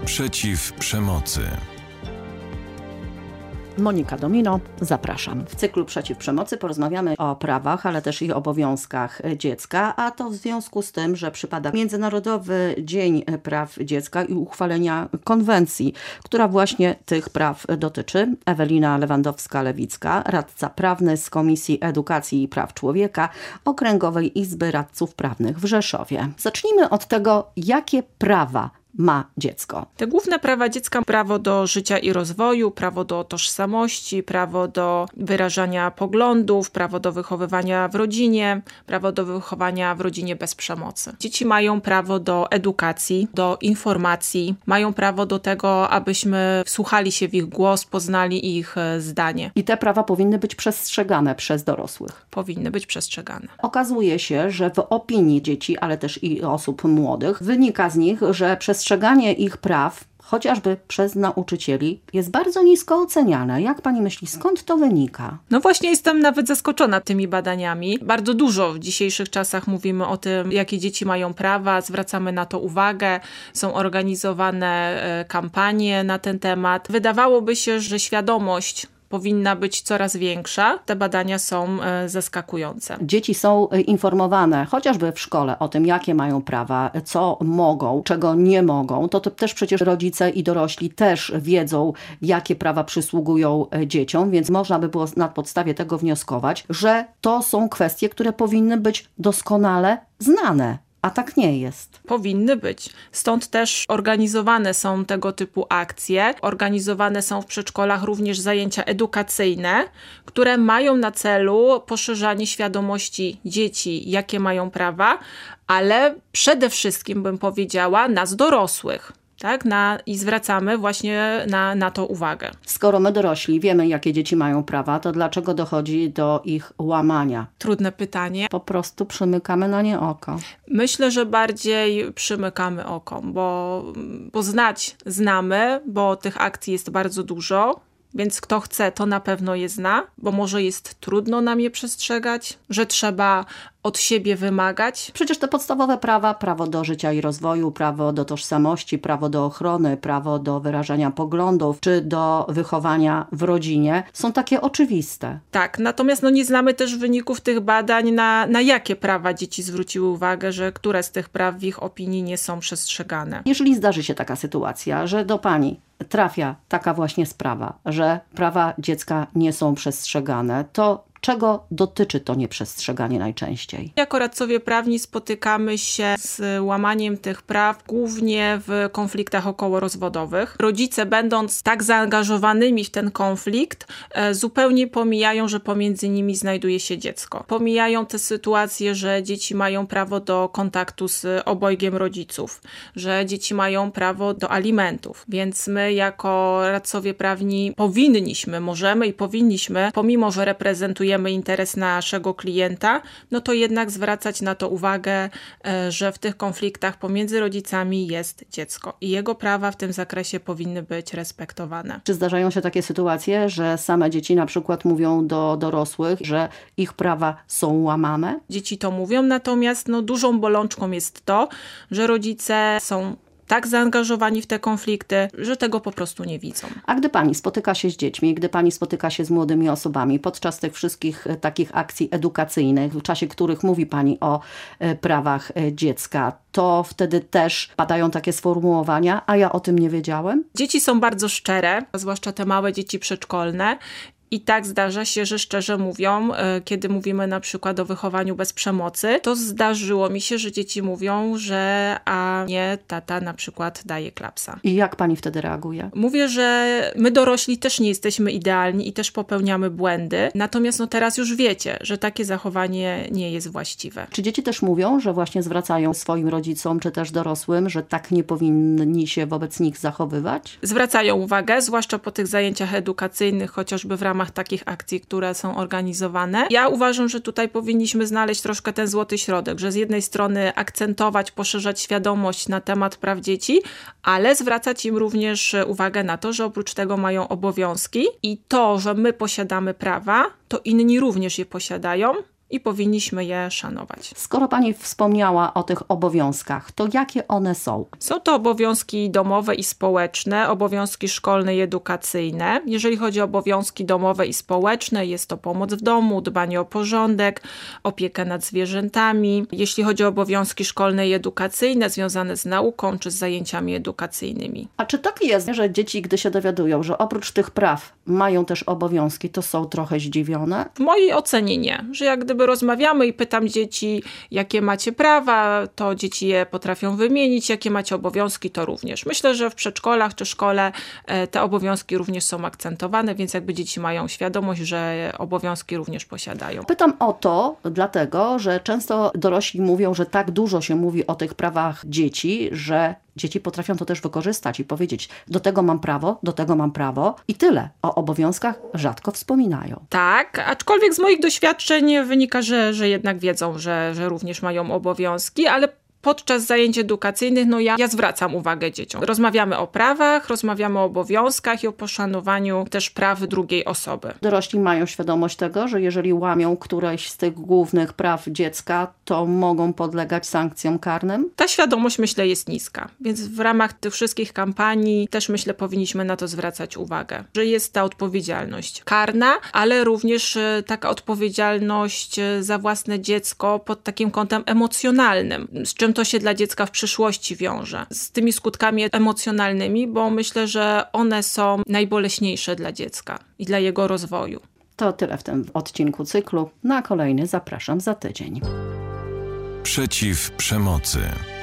Przeciw przemocy. Monika Domino, zapraszam. W cyklu Przeciw przemocy porozmawiamy o prawach, ale też i obowiązkach dziecka, a to w związku z tym, że przypada Międzynarodowy Dzień Praw Dziecka i uchwalenia konwencji, która właśnie tych praw dotyczy. Ewelina Lewandowska-Lewicka, radca prawny z Komisji Edukacji i Praw Człowieka Okręgowej Izby Radców Prawnych w Rzeszowie. Zacznijmy od tego, jakie prawa ma dziecko. Te główne prawa dziecka: prawo do życia i rozwoju, prawo do tożsamości, prawo do wyrażania poglądów, prawo do wychowywania w rodzinie, prawo do wychowania w rodzinie bez przemocy. Dzieci mają prawo do edukacji, do informacji, mają prawo do tego, abyśmy wsłuchali się w ich głos, poznali ich zdanie. I te prawa powinny być przestrzegane przez dorosłych. Powinny być przestrzegane. Okazuje się, że w opinii dzieci, ale też i osób młodych, wynika z nich, że przestrzeganie ich praw, chociażby przez nauczycieli, jest bardzo nisko oceniane. Jak pani myśli, skąd to wynika? No właśnie, jestem nawet zaskoczona tymi badaniami. Bardzo dużo w dzisiejszych czasach mówimy o tym, jakie dzieci mają prawa, zwracamy na to uwagę, są organizowane kampanie na ten temat. Wydawałoby się, że świadomość powinna być coraz większa. Te badania są zaskakujące. Dzieci są informowane, chociażby w szkole, o tym, jakie mają prawa, co mogą, czego nie mogą. To też przecież rodzice i dorośli też wiedzą, jakie prawa przysługują dzieciom, więc można by było na podstawie tego wnioskować, że to są kwestie, które powinny być doskonale znane. A tak nie jest. Powinny być. Stąd też organizowane są tego typu akcje. Organizowane są w przedszkolach również zajęcia edukacyjne, które mają na celu poszerzanie świadomości dzieci, jakie mają prawa, ale przede wszystkim, bym powiedziała, nas dorosłych. Tak? I zwracamy właśnie na to uwagę. Skoro my dorośli wiemy, jakie dzieci mają prawa, to dlaczego dochodzi do ich łamania? Trudne pytanie. Po prostu przymykamy na nie oko. Myślę, że bardziej przymykamy oko, bo znamy, bo tych akcji jest bardzo dużo. Więc kto chce, to na pewno je zna, bo może jest trudno nam je przestrzegać, że trzeba od siebie wymagać. Przecież te podstawowe prawa, prawo do życia i rozwoju, prawo do tożsamości, prawo do ochrony, prawo do wyrażania poglądów, czy do wychowania w rodzinie, są takie oczywiste. Tak, natomiast nie znamy też wyników tych badań, na jakie prawa dzieci zwróciły uwagę, że które z tych praw w ich opinii nie są przestrzegane. Jeżeli zdarzy się taka sytuacja, że do pani trafia taka właśnie sprawa, że prawa dziecka nie są przestrzegane, to czego dotyczy to nieprzestrzeganie najczęściej? Jako radcowie prawni spotykamy się z łamaniem tych praw głównie w konfliktach okołorozwodowych. Rodzice, będąc tak zaangażowanymi w ten konflikt, zupełnie pomijają, że pomiędzy nimi znajduje się dziecko. Pomijają te sytuacje, że dzieci mają prawo do kontaktu z obojgiem rodziców, że dzieci mają prawo do alimentów. Więc my jako radcowie prawni możemy i powinniśmy, pomimo że reprezentujemy interes naszego klienta, to jednak zwracać na to uwagę, że w tych konfliktach pomiędzy rodzicami jest dziecko i jego prawa w tym zakresie powinny być respektowane. Czy zdarzają się takie sytuacje, że same dzieci na przykład mówią do dorosłych, że ich prawa są łamane? Dzieci to mówią, natomiast dużą bolączką jest to, że rodzice są tak zaangażowani w te konflikty, że tego po prostu nie widzą. A gdy pani spotyka się z dziećmi, gdy pani spotyka się z młodymi osobami podczas tych wszystkich takich akcji edukacyjnych, w czasie których mówi pani o prawach dziecka, to wtedy też padają takie sformułowania, a ja o tym nie wiedziałem? Dzieci są bardzo szczere, zwłaszcza te małe dzieci przedszkolne. I tak zdarza się, że szczerze mówią, kiedy mówimy na przykład o wychowaniu bez przemocy, to zdarzyło mi się, że dzieci mówią, że a nie, tata na przykład daje klapsa. I jak pani wtedy reaguje? Mówię, że my dorośli też nie jesteśmy idealni i też popełniamy błędy, natomiast teraz już wiecie, że takie zachowanie nie jest właściwe. Czy dzieci też mówią, że właśnie zwracają swoim rodzicom, czy też dorosłym, że tak nie powinni się wobec nich zachowywać? Zwracają uwagę, zwłaszcza po tych zajęciach edukacyjnych, chociażby w ramach takich akcji, które są organizowane. Ja uważam, że tutaj powinniśmy znaleźć troszkę ten złoty środek, że z jednej strony akcentować, poszerzać świadomość na temat praw dzieci, ale zwracać im również uwagę na to, że oprócz tego mają obowiązki i to, że my posiadamy prawa, to inni również je posiadają i powinniśmy je szanować. Skoro Pani wspomniała o tych obowiązkach, to jakie one są? Są to obowiązki domowe i społeczne, obowiązki szkolne i edukacyjne. Jeżeli chodzi o obowiązki domowe i społeczne, jest to pomoc w domu, dbanie o porządek, opiekę nad zwierzętami. Jeśli chodzi o obowiązki szkolne i edukacyjne, związane z nauką czy z zajęciami edukacyjnymi. A czy tak jest, że dzieci, gdy się dowiadują, że oprócz tych praw mają też obowiązki, to są trochę zdziwione? W mojej ocenie nie, że jak gdyby rozmawiamy i pytam dzieci, jakie macie prawa, to dzieci je potrafią wymienić, jakie macie obowiązki, to również. Myślę, że w przedszkolach czy szkole te obowiązki również są akcentowane, więc jakby dzieci mają świadomość, że obowiązki również posiadają. Pytam o to dlatego, że często dorośli mówią, że tak dużo się mówi o tych prawach dzieci, że dzieci potrafią to też wykorzystać i powiedzieć, do tego mam prawo i tyle. O obowiązkach rzadko wspominają. Tak, aczkolwiek z moich doświadczeń wynika, że jednak wiedzą, że również mają obowiązki, ale podczas zajęć edukacyjnych ja zwracam uwagę dzieciom. Rozmawiamy o prawach, rozmawiamy o obowiązkach i o poszanowaniu też praw drugiej osoby. Dorośli mają świadomość tego, że jeżeli łamią któreś z tych głównych praw dziecka, to mogą podlegać sankcjom karnym? Ta świadomość, myślę, jest niska, więc w ramach tych wszystkich kampanii też, myślę, powinniśmy na to zwracać uwagę, że jest ta odpowiedzialność karna, ale również taka odpowiedzialność za własne dziecko pod takim kątem emocjonalnym, z czym to się dla dziecka w przyszłości wiąże. Z tymi skutkami emocjonalnymi, bo myślę, że one są najboleśniejsze dla dziecka i dla jego rozwoju. To tyle w tym odcinku cyklu. Na kolejny zapraszam za tydzień. Przeciw przemocy.